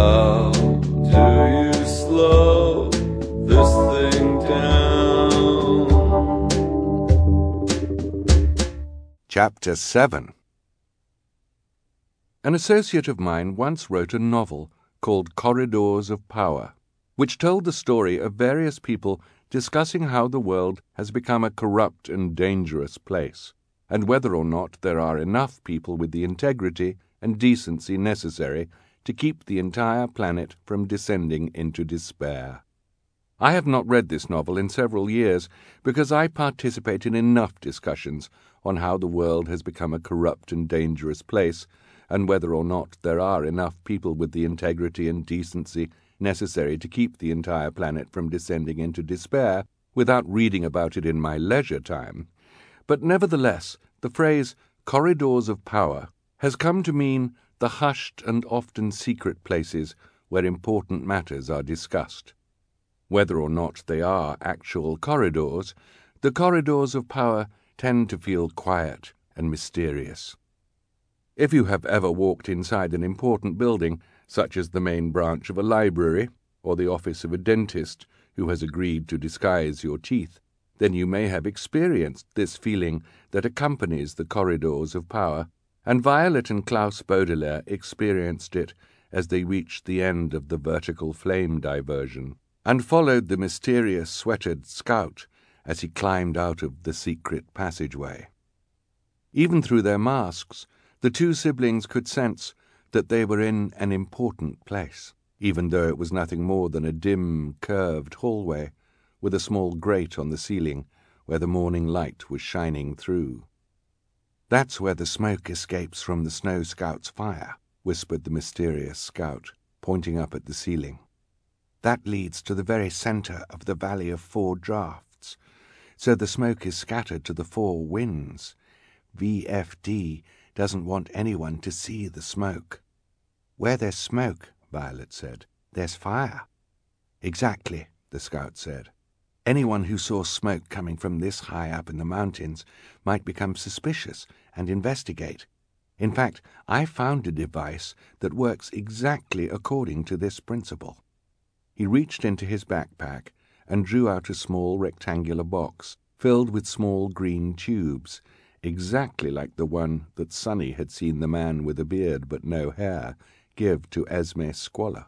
How do you slow this thing down? Chapter 7. An associate of mine once wrote a novel called Corridors of Power, which told the story of various people discussing how the world has become a corrupt and dangerous place, and whether or not there are enough people with the integrity and decency necessary to keep the entire planet from descending into despair. I have not read this novel in several years because I participate in enough discussions on how the world has become a corrupt and dangerous place, and whether or not there are enough people with the integrity and decency necessary to keep the entire planet from descending into despair, without reading about it in my leisure time. But nevertheless, the phrase corridors of power has come to mean the hushed and often secret places where important matters are discussed. Whether or not they are actual corridors, the corridors of power tend to feel quiet and mysterious. If you have ever walked inside an important building, such as the main branch of a library or the office of a dentist who has agreed to disguise your teeth, then you may have experienced this feeling that accompanies the corridors of power, and Violet and Klaus Baudelaire experienced it as they reached the end of the vertical flame diversion, and followed the mysterious sweatered scout as he climbed out of the secret passageway. Even through their masks, the two siblings could sense that they were in an important place, even though it was nothing more than a dim, curved hallway with a small grate on the ceiling where the morning light was shining through. "That's where the smoke escapes from the Snow Scout's fire," whispered the mysterious scout, pointing up at the ceiling. "That leads to the very center of the Valley of Four Drafts, so the smoke is scattered to the four winds. VFD doesn't want anyone to see the smoke." "Where there's smoke," Violet said, "there's fire." "Exactly," the scout said. "Anyone who saw smoke coming from this high up in the mountains might become suspicious and investigate. In fact, I found a device that works exactly according to this principle." He reached into his backpack and drew out a small rectangular box filled with small green tubes, exactly like the one that Sonny had seen the man with a beard but no hair give to Esme Squalor.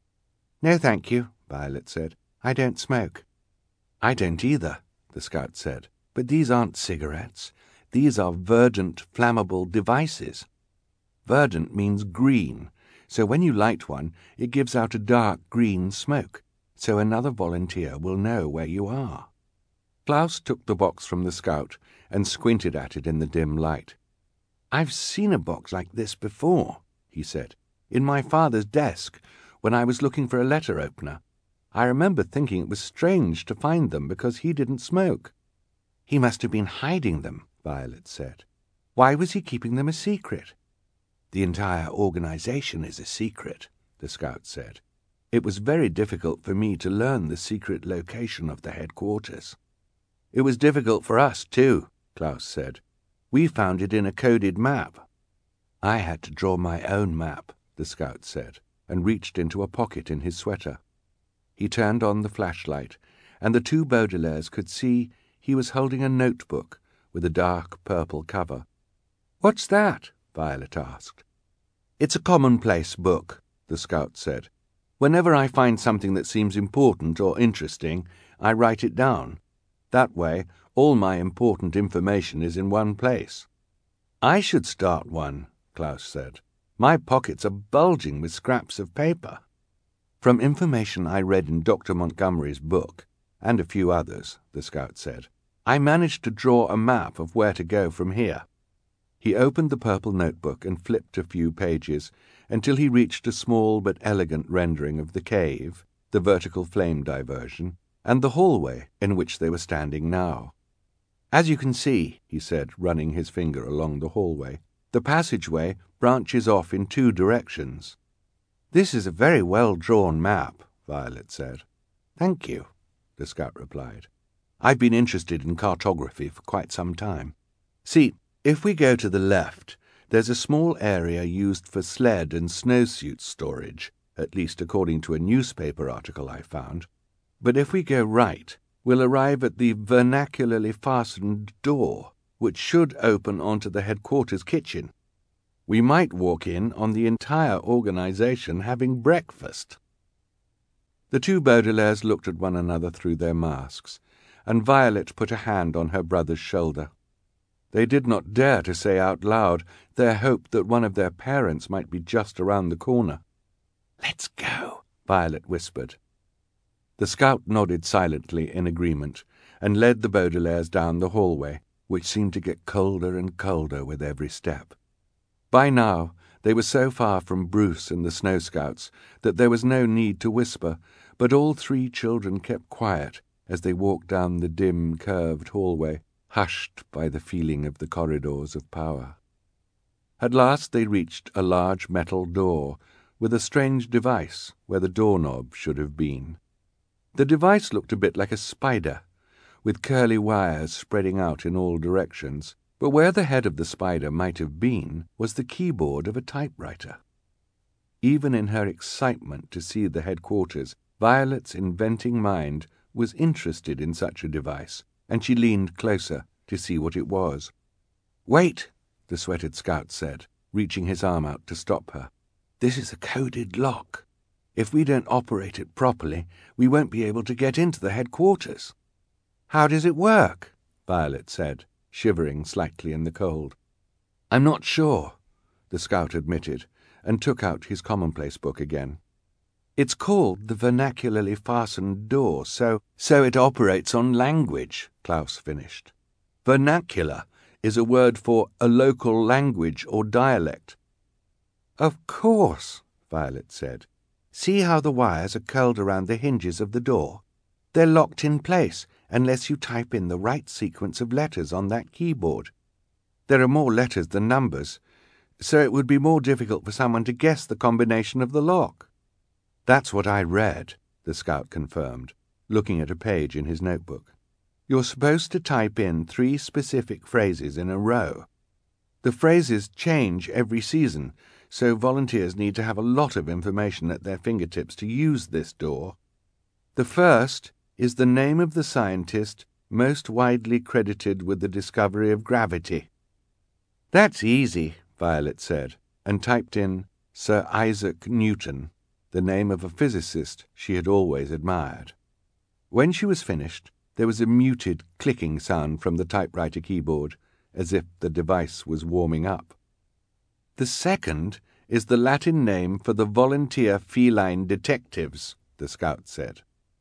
"No, thank you," Violet said. "I don't smoke." "I don't either," the scout said. "But these aren't cigarettes. These are verdant, flammable devices. Verdant means green, so when you light one, it gives out a dark green smoke, so another volunteer will know where you are." Klaus took the box from the scout and squinted at it in the dim light. "I've seen a box like this before," he said, "in my father's desk when I was looking for a letter opener. I remember thinking it was strange to find them because he didn't smoke." "He must have been hiding them," Violet said. "Why was he keeping them a secret?" "The entire organization is a secret," the scout said. "It was very difficult for me to learn the secret location of the headquarters." "It was difficult for us, too," Klaus said. "We found it in a coded map." "I had to draw my own map," the scout said, and reached into a pocket in his sweater. He turned on the flashlight, and the two Baudelaires could see he was holding a notebook with a dark purple cover. "What's that?" Violet asked. "It's a commonplace book," the scout said. "Whenever I find something that seems important or interesting, I write it down. That way, all my important information is in one place." "I should start one," Klaus said. "My pockets are bulging with scraps of paper." "From information I read in Dr. Montgomery's book, and a few others," the scout said, "I managed to draw a map of where to go from here." He opened the purple notebook and flipped a few pages until he reached a small but elegant rendering of the cave, the vertical flame diversion, and the hallway in which they were standing now. "As you can see," he said, running his finger along the hallway, "the passageway branches off in two directions." "This is a very well-drawn map," Violet said. "Thank you," the scout replied. "I've been interested in cartography for quite some time. See, if we go to the left, there's a small area used for sled and snowsuit storage, at least according to a newspaper article I found. But if we go right, we'll arrive at the vernacularly fastened door, which should open onto the headquarters kitchen. We might walk in on the entire organization having breakfast." The two Baudelaires looked at one another through their masks, and Violet put a hand on her brother's shoulder. They did not dare to say out loud their hope that one of their parents might be just around the corner. "Let's go," Violet whispered. The scout nodded silently in agreement and led the Baudelaires down the hallway, which seemed to get colder and colder with every step. By now they were so far from Bruce and the Snow Scouts that there was no need to whisper, but all three children kept quiet as they walked down the dim, curved hallway, hushed by the feeling of the corridors of power. At last they reached a large metal door with a strange device where the doorknob should have been. The device looked a bit like a spider, with curly wires spreading out in all directions, but where the head of the spider might have been was the keyboard of a typewriter. Even in her excitement to see the headquarters, Violet's inventing mind was interested in such a device, and she leaned closer to see what it was. "Wait," the sweated scout said, reaching his arm out to stop her. "This is a coded lock. If we don't operate it properly, we won't be able to get into the headquarters." "How does it work?" Violet said, shivering slightly in the cold. "I'm not sure," the scout admitted, and took out his commonplace book again. "It's called the vernacularly fastened door, so it operates on language," Klaus finished. "Vernacular is a word for a local language or dialect." "Of course," Violet said. "See how the wires are curled around the hinges of the door? They're locked in place unless you type in the right sequence of letters on that keyboard. There are more letters than numbers, so it would be more difficult for someone to guess the combination of the lock." "That's what I read," the scout confirmed, looking at a page in his notebook. "You're supposed to type in 3 specific phrases in a row. The phrases change every season, so volunteers need to have a lot of information at their fingertips to use this door. The first is the name of the scientist most widely credited with the discovery of gravity." "That's easy," Violet said, and typed in Sir Isaac Newton, the name of a physicist she had always admired. When she was finished, there was a muted clicking sound from the typewriter keyboard, as if the device was warming up. "The second is the Latin name for the volunteer feline detectives," the scout said.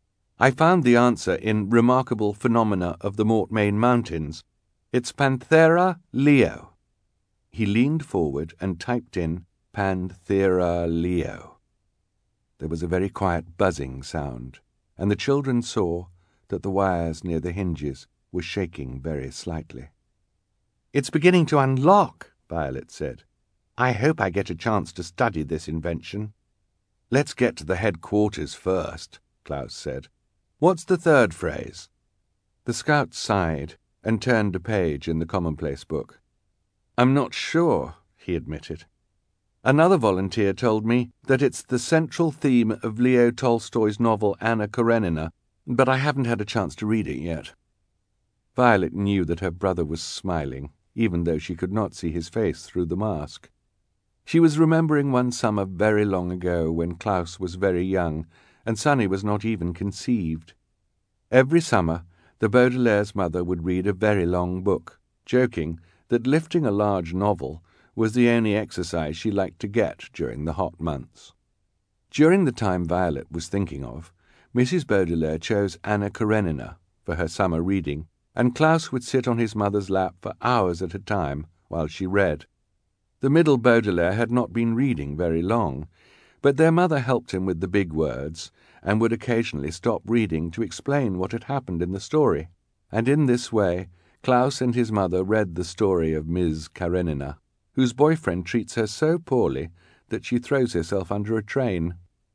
"I found the answer in Remarkable Phenomena of the Mortmain Mountains. It's Panthera leo." He leaned forward and typed in Panthera leo. There was a very quiet buzzing sound, and the children saw that the wires near the hinges were shaking very slightly. "It's beginning to unlock," Violet said. "I hope I get a chance to study this invention." "Let's get to the headquarters first," Klaus said. "What's the third phrase?" The scout sighed and turned a page in the commonplace book. "I'm not sure," he admitted. "Another volunteer told me that it's the central theme of Leo Tolstoy's novel Anna Karenina, but I haven't had a chance to read it yet." Violet knew that her brother was smiling, even though she could not see his face through the mask. She was remembering one summer very long ago when Klaus was very young and Sonny was not even conceived. Every summer, the Baudelaire's mother would read a very long book, joking that lifting a large novel was the only exercise she liked to get during the hot months. During the time Violet was thinking of, Mrs. Baudelaire chose Anna Karenina for her summer reading, and Klaus would sit on his mother's lap for hours at a time while she read. The middle Baudelaire had not been reading very long, but their mother helped him with the big words and would occasionally stop reading to explain what had happened in the story, and in this way Klaus and his mother read the story of Ms. Karenina, whose boyfriend treats her so poorly that she throws herself under a train.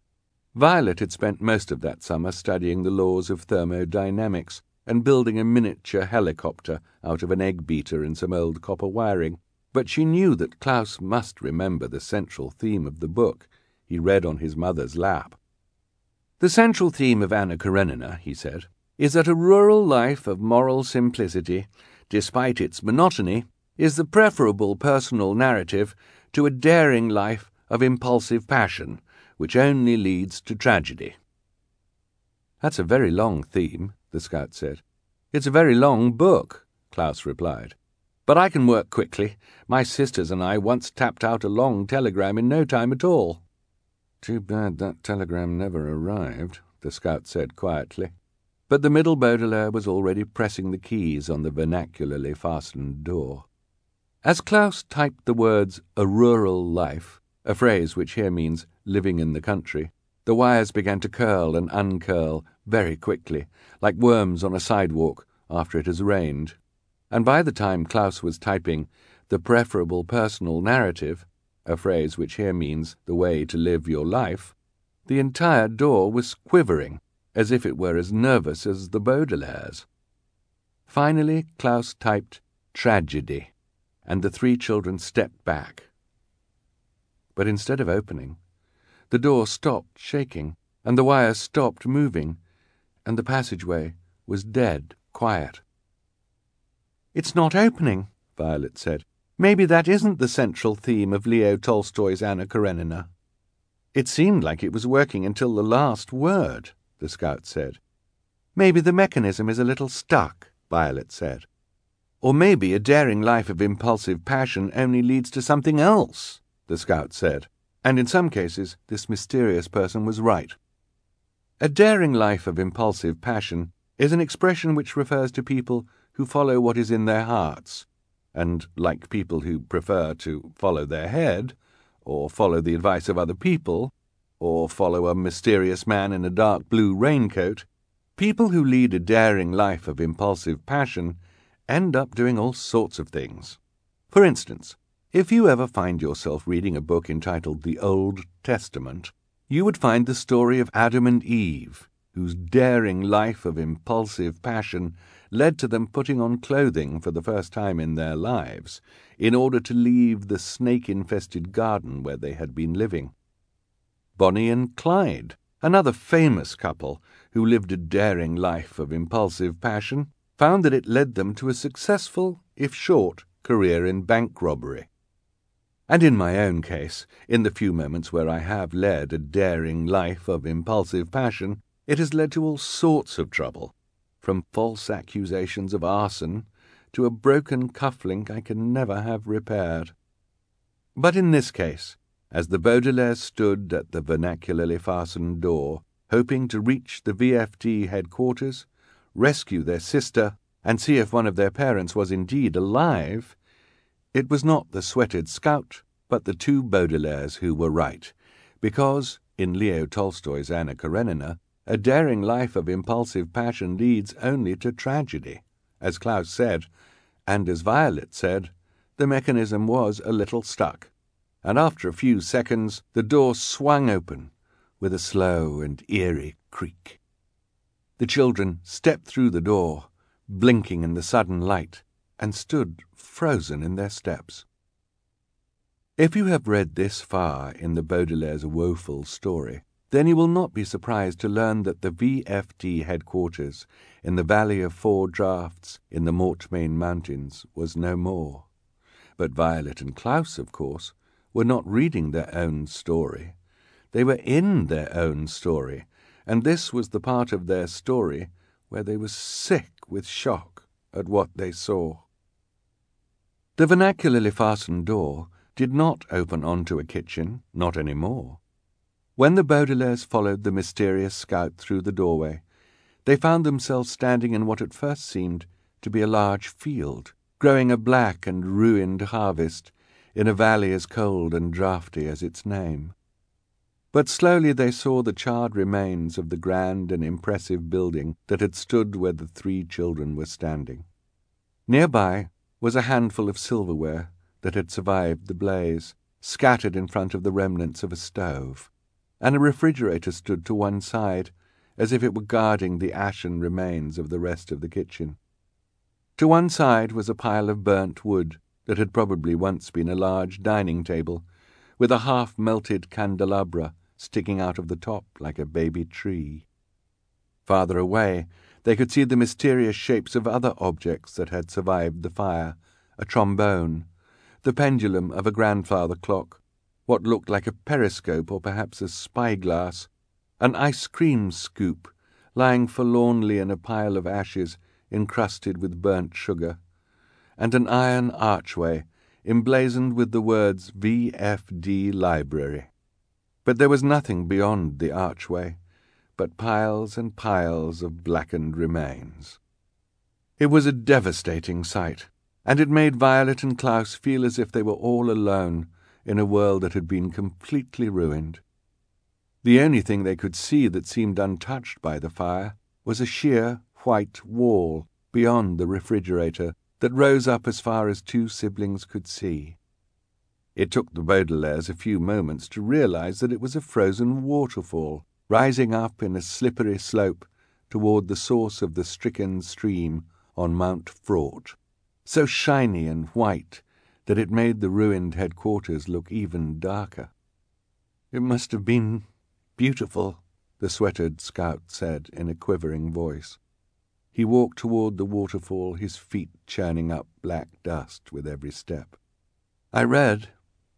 Violet had spent most of that summer studying the laws of thermodynamics and building a miniature helicopter out of an egg beater and some old copper wiring, but she knew that Klaus must remember the central theme of the book he read on his mother's lap. "The central theme of Anna Karenina," he said, "is that a rural life of moral simplicity, despite its monotony, is the preferable personal narrative to a daring life of impulsive passion, which only leads to tragedy." "That's a very long theme," the scout said. "It's a very long book," Klaus replied. "But I can work quickly. My sisters and I once tapped out a long telegram in no time at all." "Too bad that telegram never arrived," the scout said quietly. But the middle Baudelaire was already pressing the keys on the vernacularly fastened door. As Klaus typed the words "a rural life," a phrase which here means living in the country, the wires began to curl and uncurl very quickly, like worms on a sidewalk after it has rained. And by the time Klaus was typing "the preferable personal narrative," a phrase which here means the way to live your life, the entire door was quivering, as if it were as nervous as the Baudelaires. Finally Klaus typed "tragedy," and the three children stepped back. But instead of opening, the door stopped shaking, and the wires stopped moving, and the passageway was dead quiet. "It's not opening," Violet said. "Maybe that isn't the central theme of Leo Tolstoy's Anna Karenina." "It seemed like it was working until the last word," the scout said. "Maybe the mechanism is a little stuck," Violet said. "Or maybe a daring life of impulsive passion only leads to something else," the scout said. And in some cases this mysterious person was right. A daring life of impulsive passion is an expression which refers to people who follow what is in their hearts, and, like people who prefer to follow their head, or follow the advice of other people, or follow a mysterious man in a dark blue raincoat, people who lead a daring life of impulsive passion end up doing all sorts of things. For instance, if you ever find yourself reading a book entitled The Old Testament, you would find the story of Adam and Eve, whose daring life of impulsive passion led to them putting on clothing for the first time in their lives in order to leave the snake-infested garden where they had been living. Bonnie and Clyde, another famous couple who lived a daring life of impulsive passion, found that it led them to a successful, if short, career in bank robbery. And in my own case, in the few moments where I have led a daring life of impulsive passion, it has led to all sorts of trouble, from false accusations of arson to a broken cufflink I can never have repaired. But in this case, as the Baudelaires stood at the vernacularly fastened door, hoping to reach the VFD headquarters, rescue their sister, and see if one of their parents was indeed alive, it was not the sweated scout, but the two Baudelaires who were right, because, in Leo Tolstoy's Anna Karenina, a daring life of impulsive passion leads only to tragedy. As Klaus said, and as Violet said, the mechanism was a little stuck, and after a few seconds the door swung open with a slow and eerie creak. The children stepped through the door, blinking in the sudden light, and stood frozen in their steps. If you have read this far in the Baudelaire's woeful story, then you will not be surprised to learn that the VFD headquarters in the Valley of Four Draughts in the Mortmain Mountains was no more. But Violet and Klaus, of course, were not reading their own story. They were in their own story, and this was the part of their story where they were sick with shock at what they saw. The vernacularly fastened door did not open onto a kitchen, not any more. When the Baudelaires followed the mysterious scout through the doorway, they found themselves standing in what at first seemed to be a large field, growing a black and ruined harvest in a valley as cold and draughty as its name. But slowly they saw the charred remains of the grand and impressive building that had stood where the three children were standing. Nearby was a handful of silverware that had survived the blaze, scattered in front of the remnants of a stove, and a refrigerator stood to one side, as if it were guarding the ashen remains of the rest of the kitchen. To one side was a pile of burnt wood that had probably once been a large dining table, with a half-melted candelabra sticking out of the top like a baby tree. Farther away, they could see the mysterious shapes of other objects that had survived the fire, a trombone, the pendulum of a grandfather clock, what looked like a periscope or perhaps a spyglass, an ice cream scoop lying forlornly in a pile of ashes encrusted with burnt sugar, and an iron archway emblazoned with the words VFD Library. But there was nothing beyond the archway but piles and piles of blackened remains. It was a devastating sight, and it made Violet and Klaus feel as if they were all alone in a world that had been completely ruined. The only thing they could see that seemed untouched by the fire was a sheer white wall beyond the refrigerator that rose up as far as two siblings could see. It took the Baudelaires a few moments to realize that it was a frozen waterfall rising up in a slippery slope toward the source of the stricken stream on Mount Fraught, so shiny and white that it made the ruined headquarters look even darker. "It must have been beautiful," the sweatered scout said in a quivering voice. He walked toward the waterfall, his feet churning up black dust with every step. "I read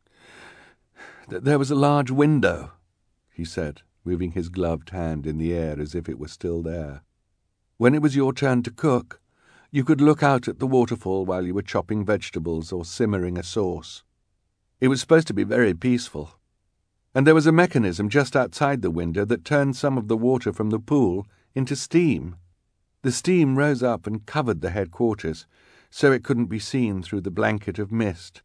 that there was a large window," he said, moving his gloved hand in the air as if it were still there. "When it was your turn to cook, you could look out at the waterfall while you were chopping vegetables or simmering a sauce. It was supposed to be very peaceful. And there was a mechanism just outside the window that turned some of the water from the pool into steam. The steam rose up and covered the headquarters, so it couldn't be seen through the blanket of mist."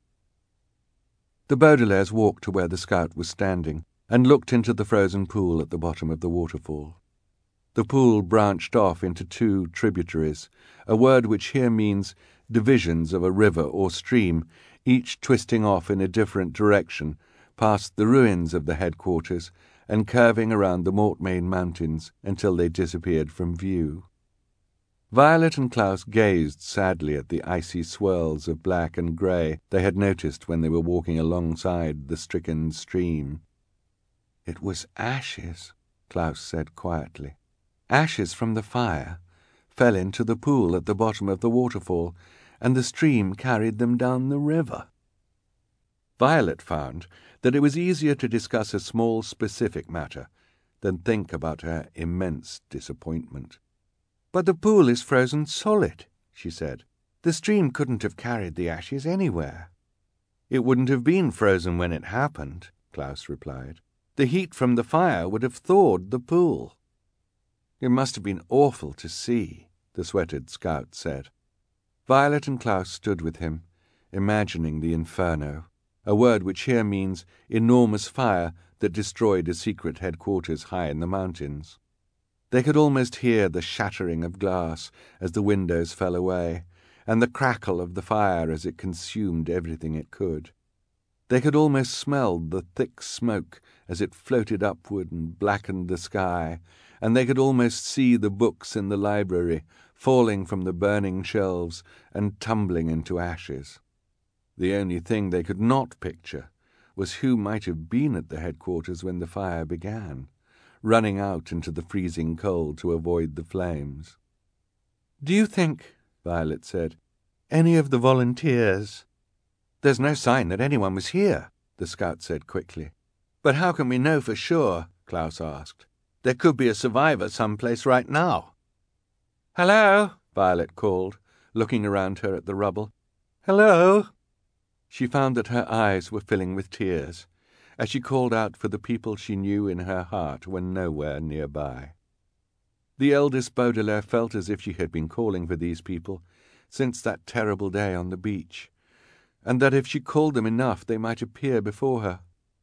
The Baudelaires walked to where the scout was standing and looked into the frozen pool at the bottom of the waterfall. The pool branched off into two tributaries, a word which here means divisions of a river or stream, each twisting off in a different direction, past the ruins of the headquarters and curving around the Mortmain Mountains until they disappeared from view. Violet and Klaus gazed sadly at the icy swirls of black and grey they had noticed when they were walking alongside the stricken stream. "It was ashes," Klaus said quietly. "Ashes from the fire fell into the pool at the bottom of the waterfall, and the stream carried them down the river." Violet found that it was easier to discuss a small specific matter than think about her immense disappointment. "But the pool is frozen solid," she said. "The stream couldn't have carried the ashes anywhere." "It wouldn't have been frozen when it happened," Klaus replied. "The heat from the fire would have thawed the pool." "It must have been awful to see," the sweated scout said. Violet and Klaus stood with him, imagining the inferno, a word which here means enormous fire that destroyed a secret headquarters high in the mountains. They could almost hear the shattering of glass as the windows fell away, and the crackle of the fire as it consumed everything it could. They could almost smell the thick smoke as it floated upward and blackened the sky, and they could almost see the books in the library falling from the burning shelves and tumbling into ashes. The only thing they could not picture was who might have been at the headquarters when the fire began, running out into the freezing cold to avoid the flames. "Do you think," Violet said, "any of the volunteers—" "There's no sign that anyone was here," the scout said quickly. "But how can we know for sure?" Klaus asked. "There could be a survivor someplace right now." "Hello," Violet called, looking around her at the rubble. "Hello." She found that her eyes were filling with tears as she called out for the people she knew in her heart were nowhere nearby. The eldest Baudelaire felt as if she had been calling for these people since that terrible day on the beach, and that if she called them enough they might appear before her.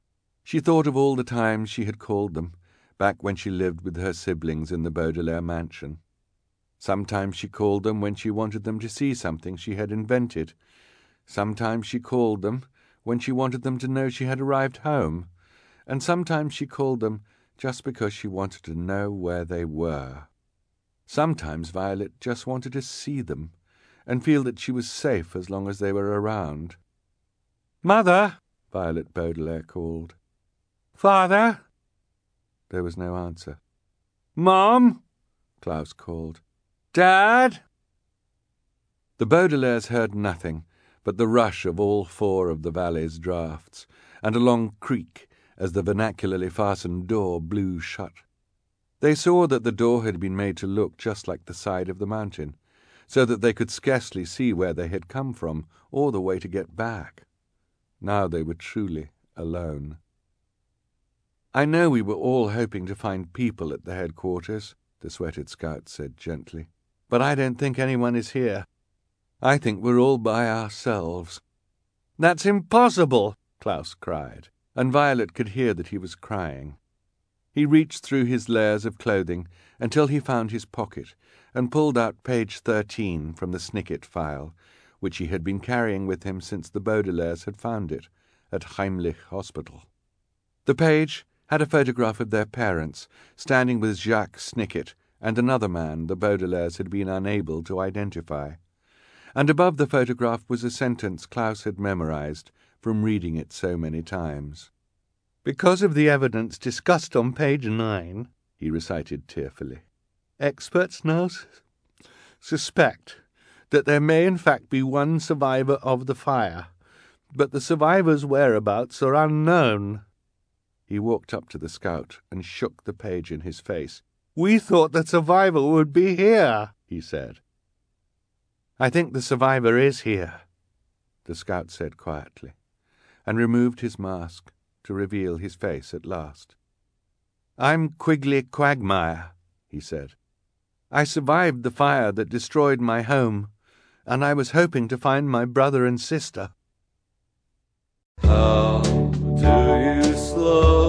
She thought of all the times she had called them, back when she lived with her siblings in the Baudelaire mansion. Sometimes she called them when she wanted them to see something she had invented. Sometimes she called them when she wanted them to know she had arrived home, and sometimes she called them just because she wanted to know where they were. Sometimes Violet just wanted to see them and feel that she was safe as long as they were around. "Mother," Violet Baudelaire called. "Father?" There was no answer. "Mom?" Klaus called. "Dad?" The Baudelaires heard nothing but the rush of all four of the valley's draughts, and a long creak as the vernacularly fastened door blew shut. They saw that the door had been made to look just like the side of the mountain, so that they could scarcely see where they had come from or the way to get back. Now they were truly alone. "I know we were all hoping to find people at the headquarters," the sweated scout said gently, "but I don't think anyone is here. I think we're all by ourselves." "That's impossible!" Klaus cried, and Violet could hear that he was crying. He reached through his layers of clothing until he found his pocket and pulled out page 13 from the Snicket file, which he had been carrying with him since the Baudelaires had found it at Heimlich Hospital. The page had a photograph of their parents standing with Jacques Snicket and another man the Baudelaires had been unable to identify. And above the photograph was a sentence Klaus had memorized from reading it so many times. "Because of the evidence discussed on page 9, he recited tearfully, experts now suspect that there may in fact be one survivor of the fire, but the survivor's whereabouts are unknown." He walked up to the scout and shook the page in his face. "We thought the survivor would be here," he said. "I think the survivor is here," the scout said quietly, and removed his mask to reveal his face at last. "I'm Quigley Quagmire," he said. "I survived the fire that destroyed my home, and I was hoping to find my brother and sister." How do you slow